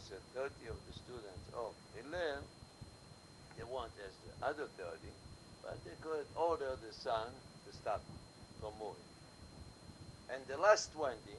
said 30 of the students of Hillel, they want as the other 30, but they could order the son to stop from moving. And the last 20,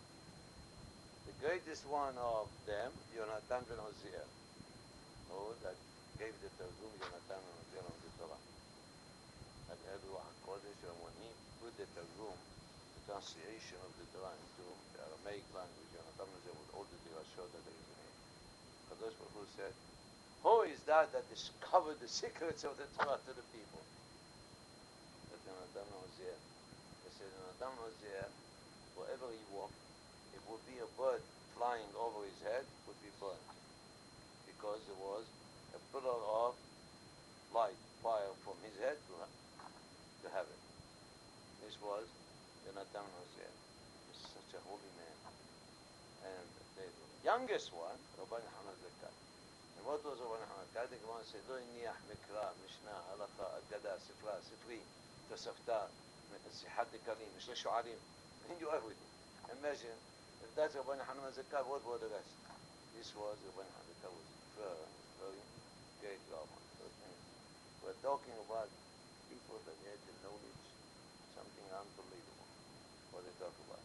the greatest one of them, Yonatan ben Uziel, that gave the Targum Yonatan ben Uziel on the Torah. At Ruach HaKodesh, and when he put the Targum, the translation of the Torah into the Aramaic language, Yonatan ben Uziel would order the Rashod that there is in it. Kadosh Baruch Hu said, who is that discovered the secrets of the Torah to the people? That Yonatan ben Uziel. They said, Yonatan ben Uziel, wherever he walked, it would be a bird flying over his head, would be burned. Because there was a pillar of light, fire from his head to heaven. This was Yonatan ben Uziel. He was such a holy man. And the youngest one, Rabbi Yochanan Zakkai. And what was Rabbi Yochanan Zakkai? The Gemara said, לא הניח מקרא, משנה, הלכה, אגדה, ספרה, ספרי, תוספתא, שיחת דקלים, משלי שוערים. He knew everything. Imagine, if that's Rabbi Yochanan Zakkai, what were the rest? This was Rabbi Yochanan Zakkai, was very, very great Rabbi. We're talking about people that had the knowledge, something unbelievable, what they talk about.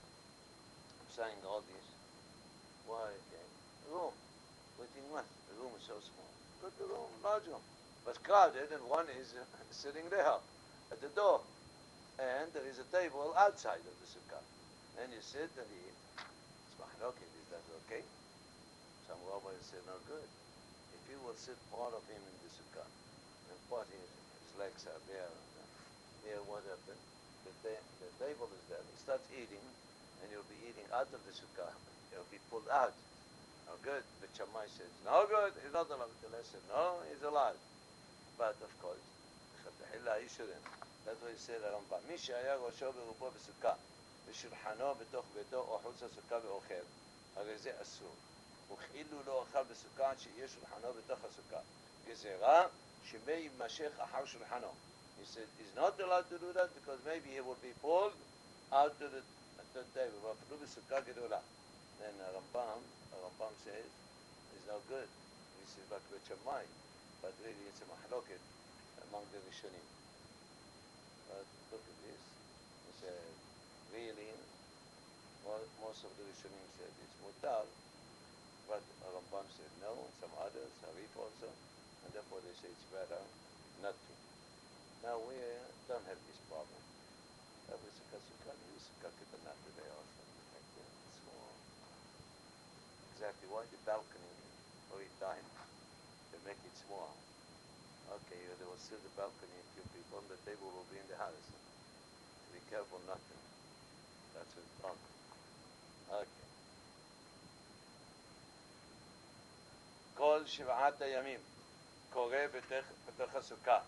I'm saying all this. Why? Okay. Room. Waiting what? The room is so small. Put the room, large room. But crowded, and one is sitting there at the door. And there is a table outside of the sukkah. And you sit and you eat. It's mahloket, is that okay? Some rabbis say, no good. If you will sit part of him in the sukkah, and part his legs are there, here what happened? The table is there. He starts eating, and you'll be eating out of the sukkah. It'll be pulled out. No good. The Shammai says, no good. He's not allowed. The lesson, no, he's allowed. But of course, he shouldn't. That's what he said הרמב"ם. מי שהיה ראשו ברובו בסוכה, ושולחנו בתוך ביתו או חוץ הסוכה ואוכל, הרי זה אסור. וכאילו לא אכל בסוכה שיהיה שולחנו בתוך הסוכה. גזירה שמא יימשך אחר שולחנו. He said he's not allowed to do that because maybe he will be pulled out to the table. ואפילו בסוכה גדולה. Then Rambam says it's no good. This is like Bet Shammai, but really it's a mahloket among the Rishonim. But look at this. He said, really, most of the Rishonim said it's mutar, but Rambam said no, and some others, Harif also, and therefore they say it's better not to. Now we don't have this problem. Every sukkah, you sukkah ketanah today also. Exactly why the balcony every time they make it small. Okay, there will still the balcony and few people, the table will be in the house. Be careful not to. That's a problem. Okay. כל שבעת הימים קורא בתוך הסוכה.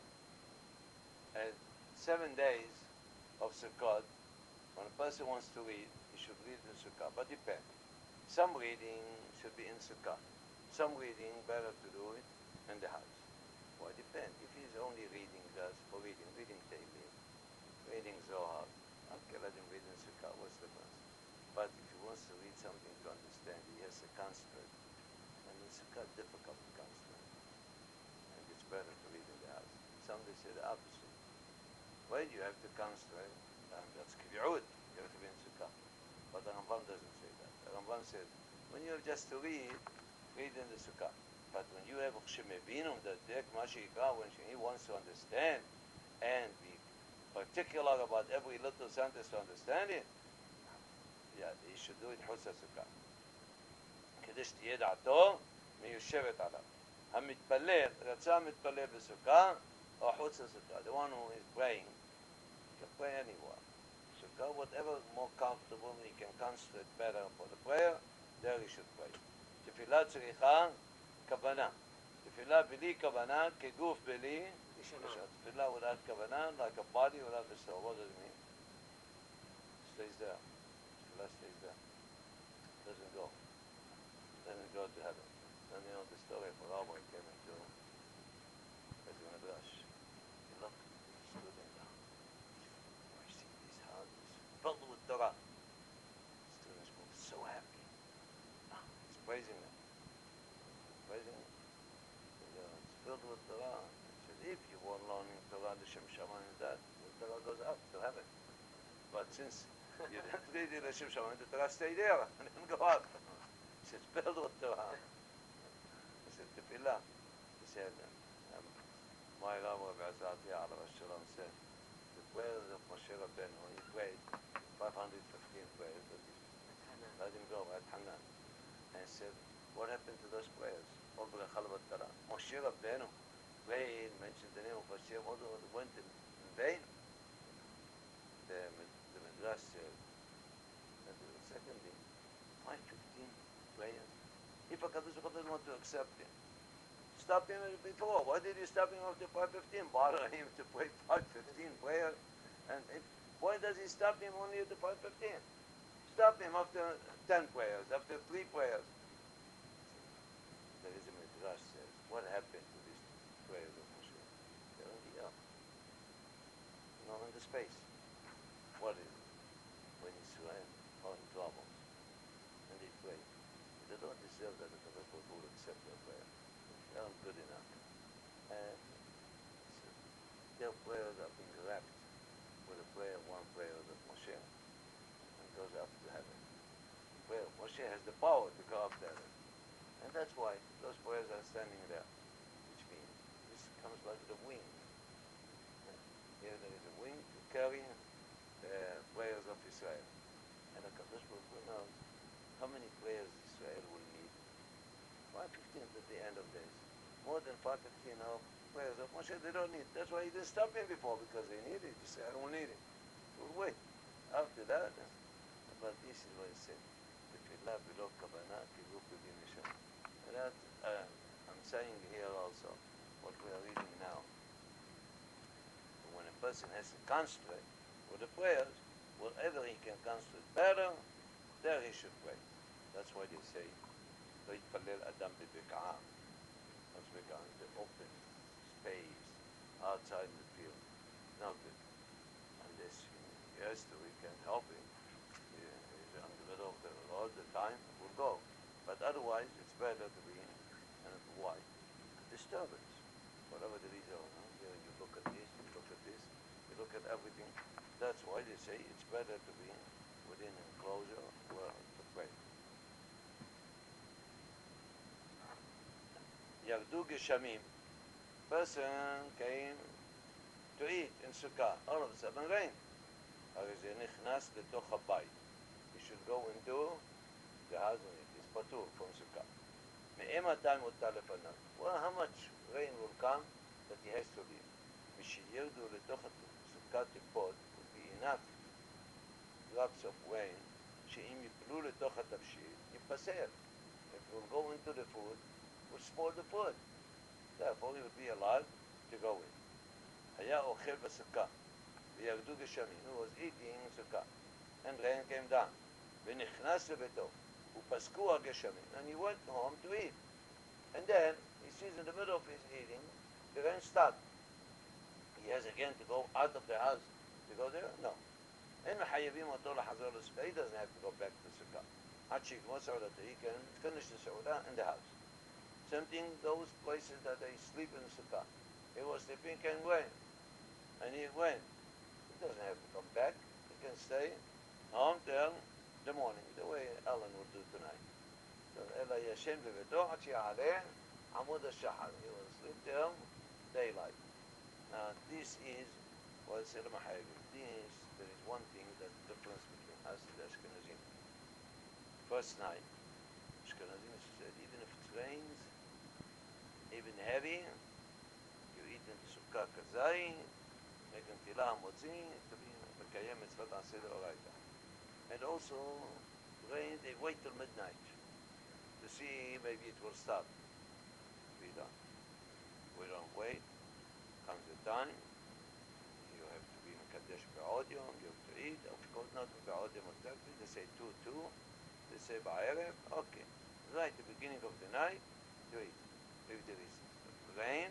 7 days of Sukkot, when a person wants to read, he should read the Sukkah, but depends. Some reading should be in Sukkah. Some reading, better to do it in the house. Well, it depends. If he's only reading just for reading Tehillim, reading Zohar, okay, let him read in Sukkah. What's the difference? But if he wants to read something to understand, he has to concentrate. And in Sukkah, difficult to concentrate. And it's better to read in the house. Some they say the opposite. Well, you have to concentrate, and that's Kiv'ud. You have to be in Sukkah. But the Rambam doesn't say that. The Rambam says, when you have just to read in the Sukkah. But when you have Shemebinum, the Dek Mashikah, when he wants to understand and be particular about every little sentence to understand it, yeah, he should do it Hutz HaSukkah. כדי שתהיה דעתו מיושבת עליו. המתפלל, רצה מתפלל בסוכה or Hutz HaSukkah. The one who is praying, he can pray anywhere. Sukkah, whatever more comfortable, he can concentrate better for the prayer, there he should pray. תפילה צריכה כוונה. תפילה בלי כוונה, כגוף בלי, תפילה without כוונה, like a body without a soul. What does it mean? Stays there. Tefillah stays there. Doesn't go. Doesn't go to heaven. Then you know the story of Rabbi came into Bet Midrash. He looked, he stood in there. I see these houses filled with Torah. Students were so happy. He's praising them. L'Shem Shamayim, that the Torah goes up to heaven. But since you didn't read the L'Shem Shamayim, the Torah stayed there and didn't go up. He says, build what Torah. He said, Tefillah. He said, my Ram Rabbi Azati Allah Shalom said, the prayers of Moshe Rabbeinu, he prayed 515 prayers, but he let him go at Hanan. And said, what happened to those prayers? All Berachah L'Batara. Moshe Rabbeinu prayed, mentioned the name of Hashem, all went in vain. The Midrash said, and secondly, 515 prayers. If HaKadosh Baruch Hu doesn't want to accept him, stop him before. Why did you stop him after 515? Bother him to pray 515 prayers. And why does he stop him only at the 515? Stop him after 10 prayers, after 3 prayers. There is a Midrash says, what happened to these prayers of Moshe? They're in the air. Not in the space. What is it? When Israel are in trouble and they pray, they don't deserve that the Torah will accept their prayer. They aren't good enough. And so their prayers are being wrapped with a prayer, one prayer of Moshe, and goes up to heaven. Prayer of Moshe has the power to go up to heaven. And that's why those prayers are standing there, which means this comes like the wing. Here there is a wing to carry the prayers of Israel. And HaKadosh Baruch Hu knows how many prayers Israel will need. 515 at the end of days. More than 515 of prayers of Moshe they don't need. That's why he didn't stop him before, because they need it. Israel will need it. We'll wait. After that, but this is what he said. Tefillah below Kavanah, Kibuk B'Bin Nisham. And that, I'm saying here also, what we are reading now. When a person has to concentrate with the prayers, whatever he can concentrate better, there he should pray. That's why they say, לא יתפלל אדם בבקעה. What's beka'ah? The open space outside the field. No good. Unless he has to, we can help him. He's on the middle of the road, the time will go. But otherwise, it's better to be in. And why? Disturbance. Whatever the reason, you look at this, you look at this, you look at everything. That's why they say it's better to be within an enclosure where to pray. Yardu Geshamim. Person came to eat in Sukkah. All of a sudden rain. הרי זה נכנס לתוך הבית. He should go into the house and it is patur from Sukkah. מאימתי מותר לפניו? Well, how much rain will come that he has to leave? משירדו לתוך סוכת תיפול will be enough drops of rain שאם יפלו לתוך התבשיל ייפסל. If it will go into the food, it will spoil the food. Therefore, he will be allowed to go in. היה אוכל בסוכה וירדו גשמים. He was eating in Sukkah and rain came down. ונכנס לביתו ופסקו הגשמים. And he went home to eat. And then he sees in the middle of his eating the rain stopped. He has again to go out of the house to go there? No. אין מחייבים אותו לחזור לסוכה. He doesn't have to go back to Sukkah. עד שיגמור סעודתו. He can finish the Saudah in the house. Same thing, those places that they sleep in Sukkah. He was sleeping and went. And he went. He doesn't have to come back. He can stay home till the morning, the way Ellen will do tonight. אלא ישן בביתו עד שיעלה עמוד השחר. He will sleep till daylight. Now this is what Seder Mahayim. There is one thing that's the difference between us and the Ashkenazim. First night, Ashkenazim said, even if it rains, even heavy, you eat in the Sukkah kazai, make a tefillah motzi, to be מקיים מצוות עשה דאורייתא. And also, rain, they wait till midnight to see maybe it will stop. We don't wait. Comes the time, you have to be Mekadesh Ba'od Yom, you have to eat. Of course, not Ba'od Yom exactly. They say 2, they say Ba'erev, okay. Right at the beginning of the night, you eat. If there is rain,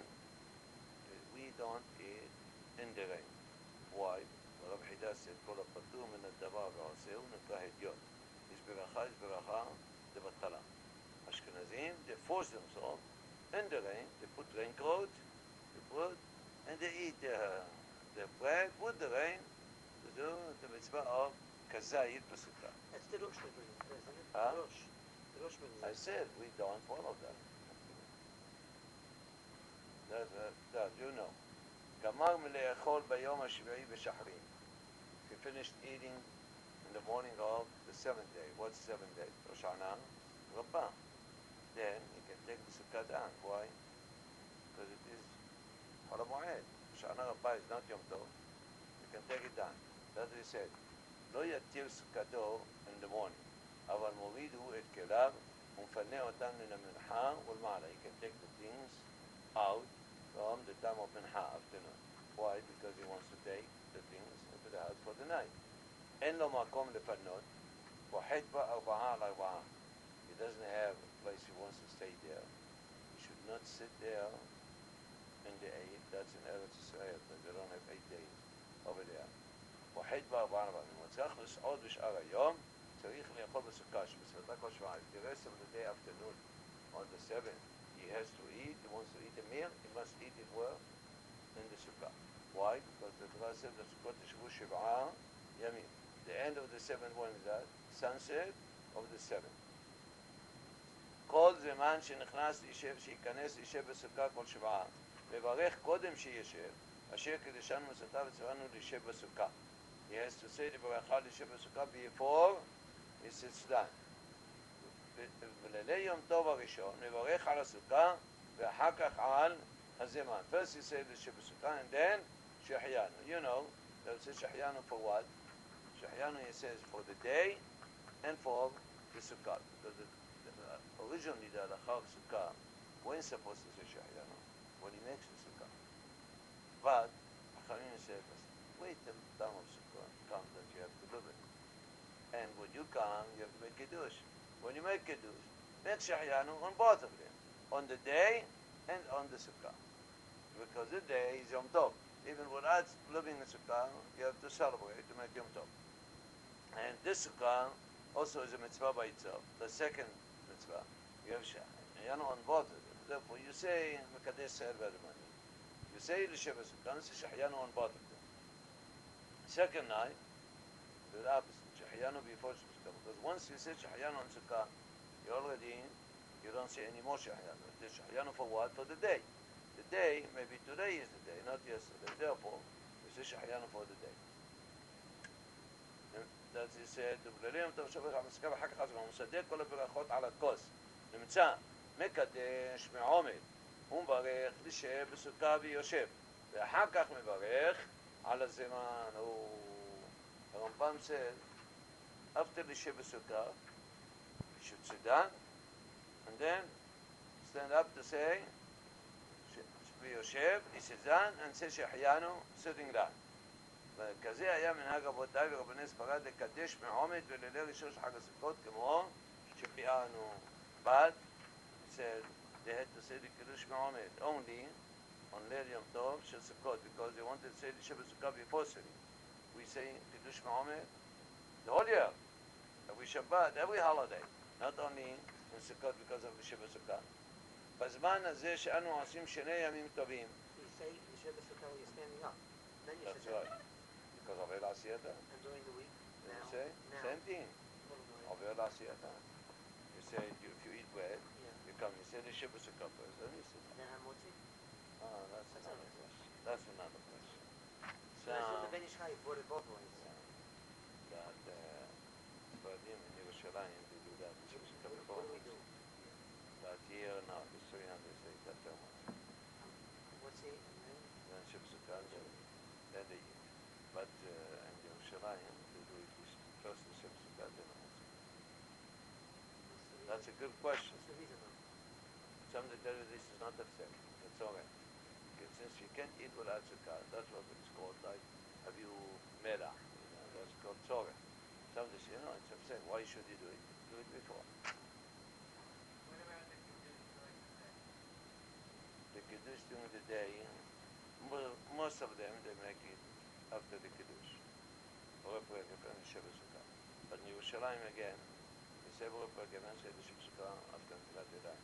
we don't eat in the rain. Why? Rabbi Hida said, כל הפטור מן הדבר ועושהו נקרא הדיוט. יש ברכה, דבטלה. Ashkenazim, they force themselves in the rain, they put raincoat, they put, and they eat the bread with the rain to do the mitzvah of kazayit b'sukkah. That's the Rosh Hashanah, isn't it? Huh? Rosh. The Rosh I said we don't follow that. That you know. גמר מלאכול ביום השביעי בשחרית. He finished eating in the morning of the seventh day. What's the seventh day? Rosh Hashanah, Rabbah. Then he can take the sukkah down. Why? Because it is Hol HaMoed. Rosh Hashanah Rabbah is not Yom Tov. You can take it down. That's what he said. לא יתיר סוכתו in the morning. אבל מוריד הוא את כליו ומפנה אותם מן המנחה ולמעלה. He can take the things out from the time of Minha afternoon. Why? Because he wants to take the things into the house for the night. אין לו מקום לפנות, פוחת בה 4 על 4. He doesn't have a place he wants to stay there. He should not sit there in the 8. That's in Eretz Israel, but they don't have 8 days over there. פוחת בה 4 על 4. אם הוא צריך לסעוד בשאר היום, צריך לאכול בסוכה, שבסביבתה כל שבעה. The rest of the day afternoon, on the 7th, he has to eat, he wants to eat a meal, he must eat it well in the sukkah. Why? Because the Torah said the sukkot yishvu shiv'ah yamim. The end of the 7th one is that sunset of the 7th. כל זמן שנכנס יישב, שייכנס יישב בסוכה כל שבעה. לברך קודם שישב, אשר קדשנו מסתה וציוונו להישב בסוכה. He has to say the ברכה להישב בסוכה before he sits down. בלילי יום טוב הראשון, לברך על הסוכה ואחר כך על הזמן. First he said להישב בסוכה and then שהחיינו. You know, they say שהחיינו for what? שהחיינו he says for the day and for the sukkah. Because originally the halakha of sukkah wasn't supposed to say שהחיינו when he makes the sukkah. But Acharina said, wait till the time of sukkah comes that you have to live it. And when you come, you have to make kiddush. When you make kiddush, make shahyanu on both of them, on the day and on the sukkah. Because the day is Yom Tov. Even without living in sukkah, you have to celebrate to make Yom Tov. And this sukkah also is a mitzvah by itself, the second mitzvah. You have shahyanu on both of them. Therefore, you say Mekadesh Seher V'Adamani. You say L'Sheva Sukkah, you say shahyanu on both of them. Second night, the opposite. Shahyanu before Sukkah. Because once you say Shahyanu on Sukkah, you don't say any more Shahyanu. There's Shahyanu for what? For the day. The day, maybe today is the day, not yesterday. Therefore, you say Shahyanu for the day. And that's he said, "B'leilim tov shavach ha'mitzvah v'chak chazam ha'musadeh kol ha'berachot al ha'kos." נמצא, מקדש מעומד, ומברך לשב בסוכה ויושב. ואחר כך מברך על הזמן. הרמב"ם said, after the Sheva Sukkah, you should sit down and then stand up to say Yoshev, he sits down and says Shahyanu, sitting down. וכזה היה מנהג אבותיי ורבני ספרד לקדש מעומד ולילי ראשון של חג הסוכות כמו שהחיינו. But he said they had to say the Kiddush מעומד only on Leil Yom Tov של Sukkot because they wanted to say the Sheva Sukkah before sitting. We say Kiddush מעומד the whole year. Every Shabbat, every holiday. Not only in Sukkot because of the Sheva Sukkah. בזמן הזה שאנו עושים שני ימים טובים. So you say Yeshiva Sukkah when you're standing up. Then you That's should right. Because of El Asiyata. And during the week? You Now? say? Now. Same thing. Of El Asiyata. You say, if you eat bread, Yeah. you come, you say the Sheva Sukkah first, then you sit. Then Hamotzi? Oh, that's another question. That's another question. So that's what the Ben Ish Chai brought it both ways. That Sfaradim in Yerushalayim, they do that. Sheva Sukkah What before. do we do? That year, no, it's 300 days, that's how much. What's he? And then? Then Sheva Sukkah, then they eat. But in Yerushalayim, they do it first the Sheva Sukkah, then the Motzei. That's a good question. What's the reason though? Somebody tell you this is not a fact. It's all right. Because since you can't eat without sukkah, that's what it's called. Like, have you melach? That's called tzorah. Somebody say, no, it's upset. Why should you do it? Do it before. The kiddush during the day, most of them they make it after the kiddush. Or a prayer and Sheva Sukkah. But in Yerushalayim again, they say or a prayer and say the Sheva Sukkah after Netilat Yadayim.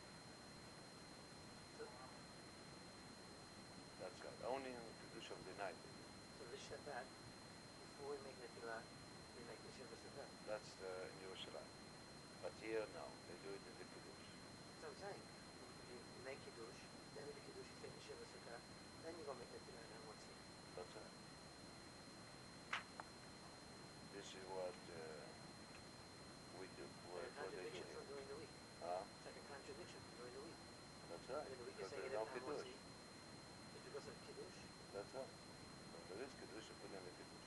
That's right. Only in the Kiddush of the night. So that, before we make Netilah, we make the Shiva Sukkah. That's in Yerushalayim. But here, no. They do it in the Kiddush. That's what I'm saying. You make Kiddush, then with the Kiddush you take the Shiva Sukkah, then you go make Netilah and Motzi. That's right. This is what we do. It's a contradiction from during the week. It's like a contradiction from during the week. That's right. During the week Because you're saying there's no Netilah Kiddush. Motzi. It's because of Kiddush. That's right. When there is Kiddush, you put in the Kiddush.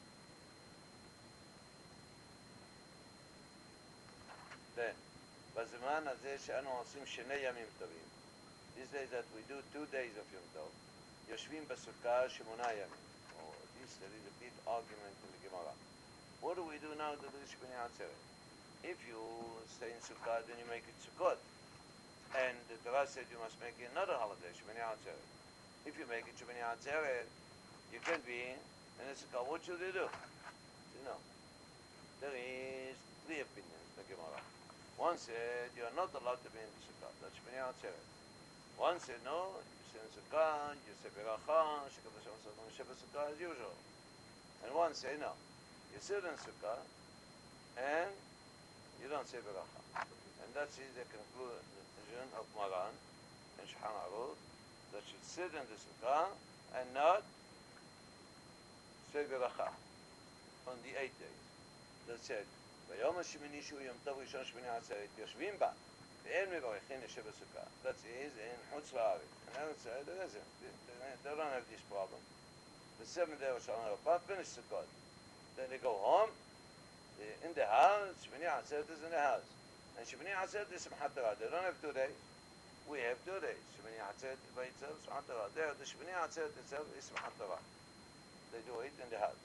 Then, בזמן הזה שאנו עושים שני ימים טובים, these days that we do 2 days of יום טוב, יושבים בסוכה 8 ימים. Or this, there is a big argument in the Gemara. What do we do now to do Shmini Atzeret? If you stay in Sukkah, then you make it Sukkot. And the Torah said you must make it another holiday, Shmini Atzeret. If you make it Shmini Atzeret, you can be in a Sukkah. What should you do? You know, there is 3 opinions in the Gemara. One said you are not allowed to be in the Sukkah. That's Shmini Atzeret. One said no, you stay in Sukkah, you say Beracha, Shekadosh HaMasach, Sheva Sukkah as usual. And one said no, you sit in Sukkah and you don't say Beracha. And that is the conclusion of Maran and Shulchan Aruch, that should sit in the Sukkah and not say Beracha on the 8 days. That said, ביום השמיני שהוא יום טוב ראשון שמיני עצרת, יושבים בה, ואין מברכין יושב בסוכה. That is in חוץ לארץ. In Eretz Yisrael, there isn't. They don't have this problem. The 7th day of Shalom Rabbah finish Sukkot. Then they go home, in the house, Shmini Atzeret is in the house. And Shmini Atzeret is Simchat Torah. They don't have 2 days. We have 2 days. Shmini Atzeret by itself, Simchat Torah. There, the Shmini Atzeret itself is Simchat Torah. They do it in the house.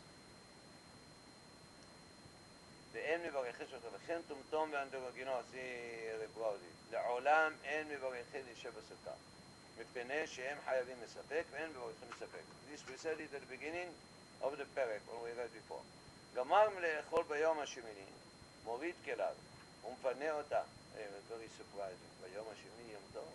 ואין מברכי שוטה, וכן טומטום ואנדרוגנו, זה רבראוזי. לעולם אין מברכי להישב בסוכה. מפני שהם חייבים מספק, ואין מברכי מספק. This we said it at the beginning of the פרק, when we read before. גמר לאכול ביום השמיני, מוריד כליו, ומפנה אותה. Very surprising. ביום השמיני יום טוב.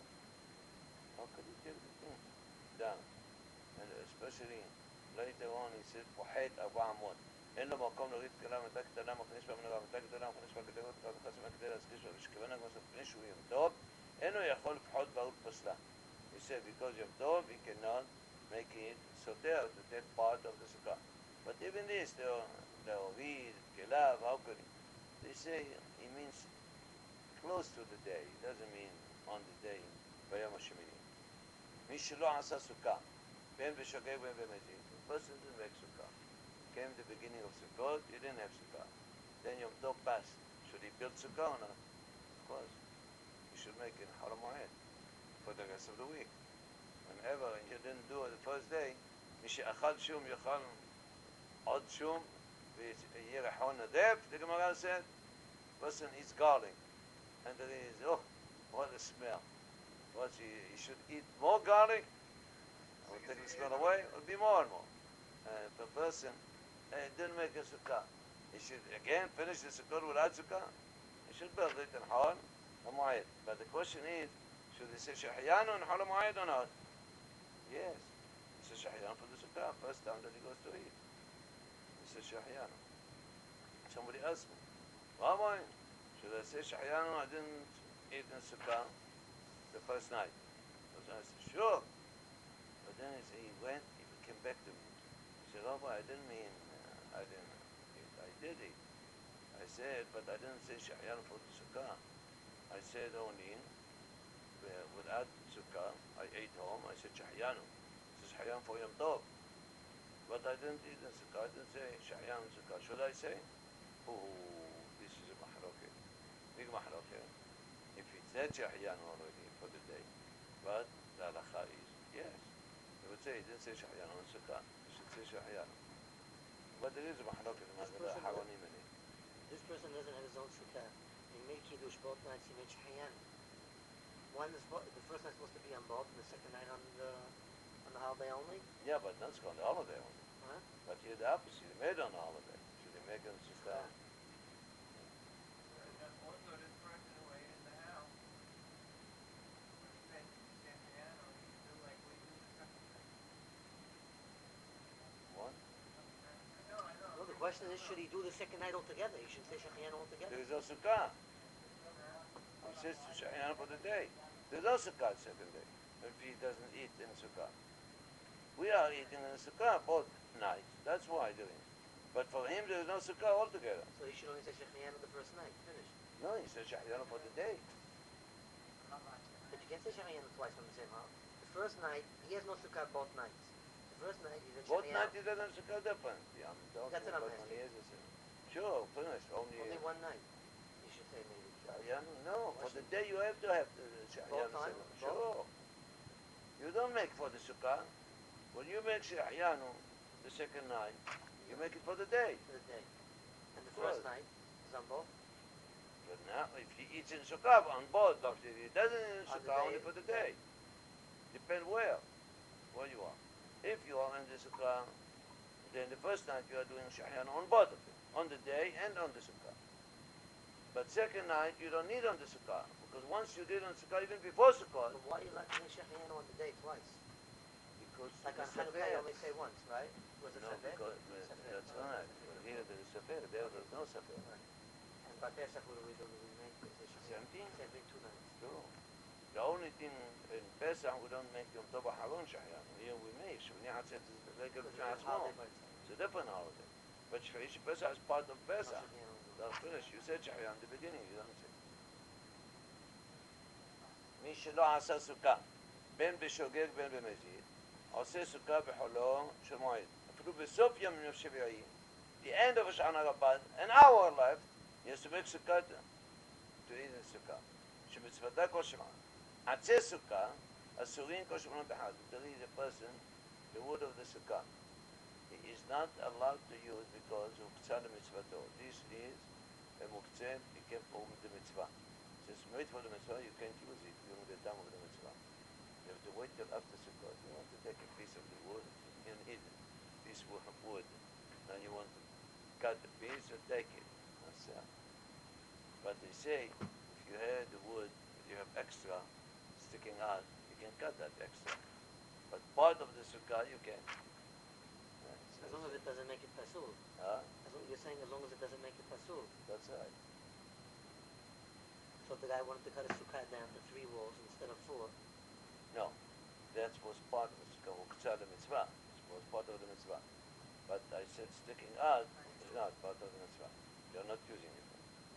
How could he take the thing down? And especially later on he said, פוחת 400. אין לו מקום להוריד כליו, מתי קטנה מכניס במנורה, מתי גדולה מכניס בגדרות, וכך חסמה כדי להזכיש לו, ושכוונה כמו ספני שהוא יום טוב, אינו יכול לפחות בעוד פסלה. He said, because יום טוב, he cannot make it סותר, to take part of the sukkah. But even this, להוריד כליו, how could he? They say, he means close to the day, it doesn't mean on the day, ביום השמיני. מי שלא עשה סוכה, בין בשוגג ובין במזיד, the person didn't make sukkah. Came the beginning of Sukkot, you didn't have Sukkah. Then Yom Tov passed. Should he build Sukkah or not? Of course. You should make it Haram Moed for the rest of the week. Whenever you didn't do it the first day, משאכל שום יאכל עוד שום ויהיה ריחון נדף, the Gemara said, person eats garlic. And there is, oh, what a smell. What, he should eat more garlic? I will take the smell away, it will be more and more. If a person didn't make a sukkah, he should again finish the sukkah without sukkah. He should build it in Hal Moed. But the question is, should he say Shahyanu in Hal Moed or not? Yes. He says Shahyanu for the sukkah, first time that he goes to eat. He says Shahyanu. Somebody asked me, Rabbi, should I say Shahyanu? I didn't eat in sukkah the first night. So I said, sure. But then he went, he came back to me. He said, Rabbi, I didn't mean, I did eat. I said, but I didn't say Shahyanu for the sukkah. I said only, without sukkah, I ate home, I said Shahyanu. This is Shahyanu for Yom Tov. But I didn't eat in sukkah, I didn't say Shahyanu in sukkah. Should I say? Oh, this is a mahloket. Big mahloket. If he said Shahyanu already for the day, but the halakha is, yes. He would say, he didn't say Shahyanu in sukkah. He should say Shahyanu. But there is a mahloket in the Haronim in it. This person doesn't have his own sukkah. He made Kiddush both nights, he made Shayan. The first night supposed to be on both, and the second night on the holiday only? Yeah, but that's on the holiday only. Huh? But here the opposite, he made on the holiday. Should he make it on sukkah? What? question is, should he do the second night altogether? He should say Shechayanu altogether. There is no sukkah. He says to Shechayanu for the day. There's no sukkah second day if he doesn't eat in sukkah. We are eating in sukkah both nights. That's why doing it. But for him, there is no sukkah altogether. So he should only say Shechayanu the first night. Finished. No, he says Shechayanu for the day. But you can't say Shechayanu twice on the same house. The first night, he has no sukkah both nights. The first night, he's in Both Shechayanu. nights he doesn't have sukkah different. Yeah, That's what I'm when asking. he is sure, finished. Only one night. You should say maybe. Shechayanu, no. For the day you have to have the Shechayanu. Both times? Sure. You don't make for the sukkah. When you make Shechayanu the second night, you make it for the day. For the day. And the first Right. night is on both. But now, if he eats in sukkah on both, he doesn't eat in On the sukkah day, only for the day. Depend where you are. If you are in the sukkah, then the first night you are doing Shechayanu on both of them, on the day and on the sukkah. But second night you don't need on the sukkah, because once you did on sukkah, even before sukkah, But why are you allowed to say Shechayanu on the day twice? because Like on the Hanukkah, you Sefer. only say once, right? Was it No, Sefer? because Sefer. that's right. Here there is Sefer, there's no Sefer. And by Pesach, what do we do? We make the Same thing. Same thing 2 nights. True. The only thing in Pesach we don't make Yom Tov Haron Shechayanu. Here we make Shmini Atzeret is the regular Because it's a holiday Shechayanu. by itself. It's a different holiday. But Shvish Pesach is part of No Pesach. Shechayanu. That's finished. You said Shechayanu in the beginning. You don't say. מי שלא עשה סוכה, בין בשוגג בין במזיד, עושה סוכה בחולו של מועד. אפילו בסוף יום שביעי, the end of Shana Rabban, an hour left, he has to make sukkah to eat in sukkah. שמצוותה כל שמעון. עצי סוכה, אסורים כל שמעונות אחד. There is a person, the wood of the sukkah. He is not allowed to use because הוא קצה למצוותו. This is a מוקצה because of the mitzvah. Since made for the mitzvah, you can't use it during the time of the mitzvah. You have to wait till after sukkah. You want to take a piece of the wood, you need it. Piece of wood. Now you want to cut the piece and take it. That's But they say, if you have the wood, you have extra sticking out, you can cut that extra. But part of the sukkah, you can. As long as it doesn't make it pasul. You're saying as long as it doesn't make it pasul. That's right. So if the guy wanted to cut a sukkah down to 3 walls instead of 4, No, that was part of the sukkah. Uktzah the mitzvah. It was part of the mitzvah. But I said sticking out is not part of the mitzvah. You're not using it.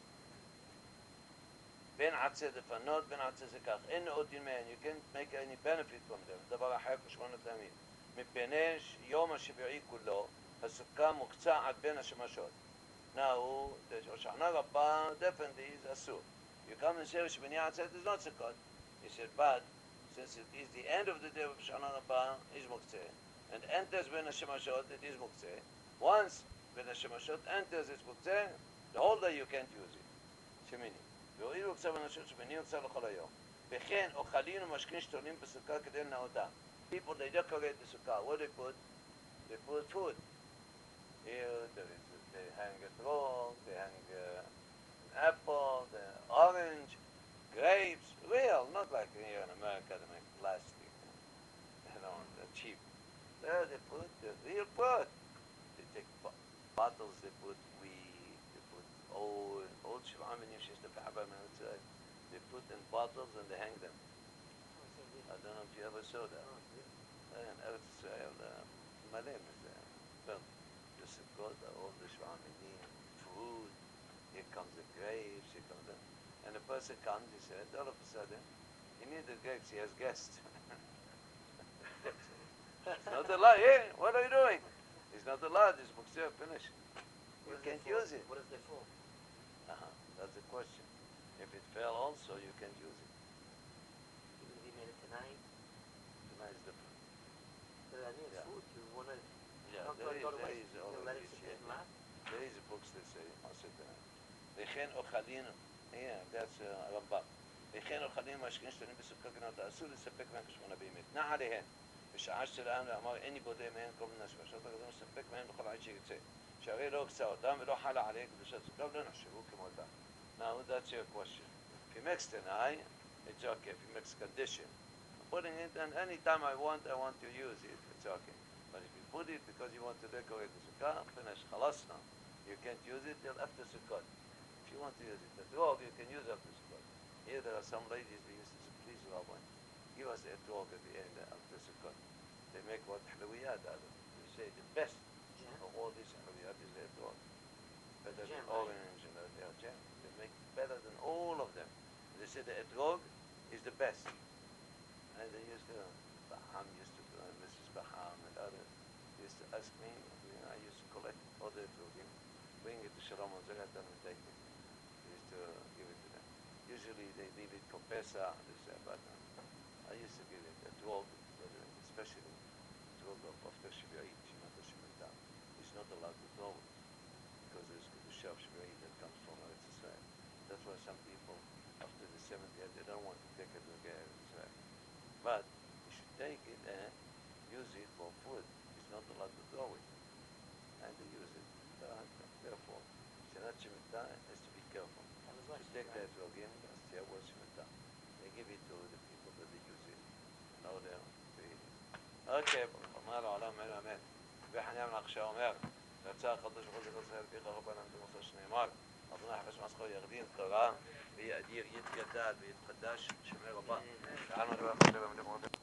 בין עצי דפנות, בין עצי זה כך. אין עוד ימיהן. You can't make any benefit from them. דבר אחר כשמונה פעמים. מפני יום השביעי כולו, הסוכה מוקצה עד בין השמשות. Now, the Hoshana Rabbah definitely is asur. You come and say Shmini Atzeret is not sukkot. He said, but since it is the end of the day of Hoshana Rabbah, is muktzeh, and enters Ben Hashemashot, it is muktzeh. Once Ben Hashemashot enters its muktzeh, the whole day you can't use it. Shemini. והואיל מוקצה Ben Hashemashot, שמini מוקצה לכל היום. וכן, אוכלים ומשכין שתולים בסוכה כדי לנאותה. People, they decorate the sukkah. What they put? They put food. Here, they hang a frog, they hang an apple, the orange, grapes, real, not like here in America they make plastic, they're cheap. There they put the real fruit. They take bottles, they put weed, they put old shvaminim they put in bottles and they hang them. I don't know if you ever saw that. And Eretz Israel, Malay well, the Sukkot, all the shvaminim, food, here comes the grapes, here comes the... And the person comes, he said, all of a sudden, he needs the grapes, he has guests. It's not allowed. Hey, what are you doing? He's not allowed, it's Mukseh, finish. You can't use it. What is it for? That's the question. If it fell also, you can't use it. Even if he made it tonight? Tonight is different. But I mean, it's Yeah. food. You want to... Yeah, Not there throw it is away. all You of let it this, sit there and yeah. rot? There is books that say, וכן אוכלים, that's רמב"ם. וכן אוכלים משכין שתולים בסוכה כנותה, אסור לספק מהם כשמונה באמת. נע עליהן, בשעה שלהם ואמר אין לי בודה מהן כל מיני השמשות, הגדול מספק מהם לכל עד שירצה. שהרי לא הוקצה אותם ולא חלה עליהם קדושת סוכה ולא נחשבו כמולדה. Now that's your question. If he makes tonight, it's okay. If he makes condition, I'm putting it, and any time I want to use it, it's okay. But if you put it because you want to decorate the sukkah, finish, خلاص now. You can't use it till after Sukkot. If you want to use it, the etrog you can use after Sukkot. Here there are some ladies they used to say, please Rabbi, give us the etrog at the end after Sukkot. They make what halawiyat out of it. They say the best of all these halawiyat is the etrog. Better than orange and jam. They make better than all of them. They say the etrog is the best. And they used to, Baham used to, Mrs. Baham and others used to ask me, I used to collect all the etrogim, bring it to Shalom and Zagat and take it. I used to give it to them. Usually they leave it for Pesach, but I used to give it etrog, especially etrog of after Shvi'it, the Shemitah. He's not allowed to throw it because there's the Shav Shvi'it that comes from Eretz Israel. That's why some people, after the 70th, they don't want to take it to Eretz Israel. But you should take it and use it for food. He's not allowed to throw it. And they use it. Therefore, Shanat Shemitah has to be careful. To take that rogim, that's the Awal Shemitah. They give it to the people that they use it in order to eat it. Okay, אמר העולם אמן אמן. וחניה מנחשה אומר, רצה הקדוש ברוך הוא ישראל פיך רבנן במוסר שנאמר, אדוני חפש מעשכו יגדין תורה ויאדיר יתגדל ויתחדש שמי רבה. שאלנו דבר חושב